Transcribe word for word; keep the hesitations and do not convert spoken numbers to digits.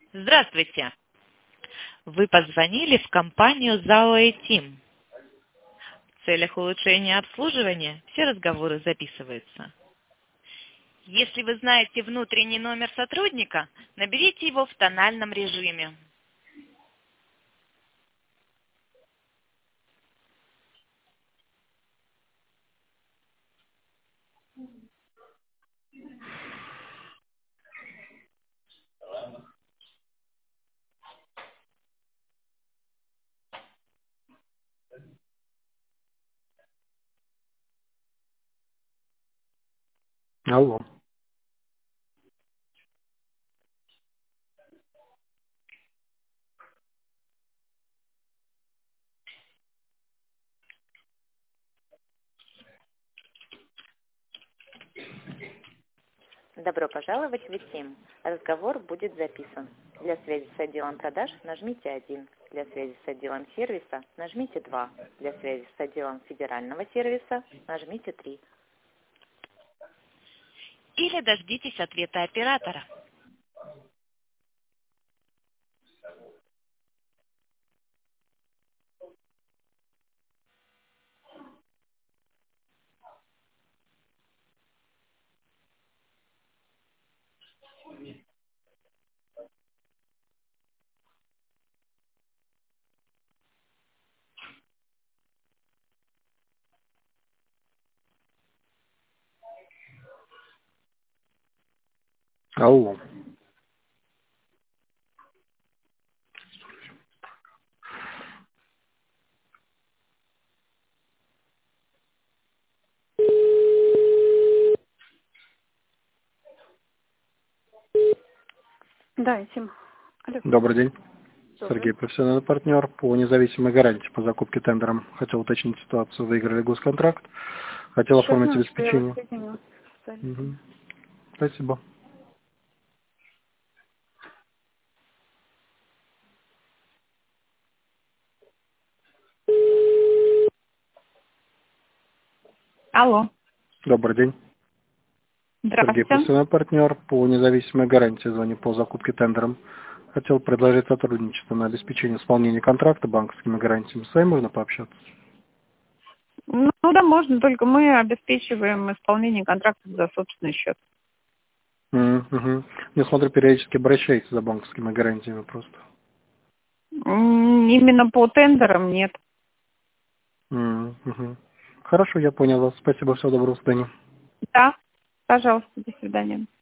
Здравствуйте. Вы позвонили в компанию ЗАО «Этим». В целях улучшения обслуживания все разговоры записываются. Если вы знаете внутренний номер сотрудника, наберите его в тональном режиме. Алло. Добро пожаловать в «Этим». Разговор будет записан. Для связи с отделом продаж нажмите один. Для связи с отделом сервиса нажмите два. Для связи с отделом федерального сервиса нажмите три. Или дождитесь ответа оператора. Алло. Да, Этим. Алло. Добрый день. Добрый. Сергей, профессиональный партнер по независимой гарантии по закупке тендером. Хотел уточнить ситуацию. Выиграли госконтракт. Хотел Сейчас, оформить минуточку, я вас обеспечение. соединю с Угу. специалистом. Спасибо. Алло. Добрый день. Сергей, Здравствуйте. профессиональный партнер по независимой гарантии. Звоню по закупке тендером. Хотел предложить сотрудничество на обеспечение исполнения контракта банковскими гарантиями. С вами можно пообщаться? Ну да, можно, только мы обеспечиваем исполнение контрактов за собственный счет. Угу. Я смотрю, периодически обращаетесь за банковскими гарантиями просто. М, Именно по тендерам нет. Угу. Хорошо, я понял вас. Спасибо, всего доброго, до свидания. Да, пожалуйста, до свидания.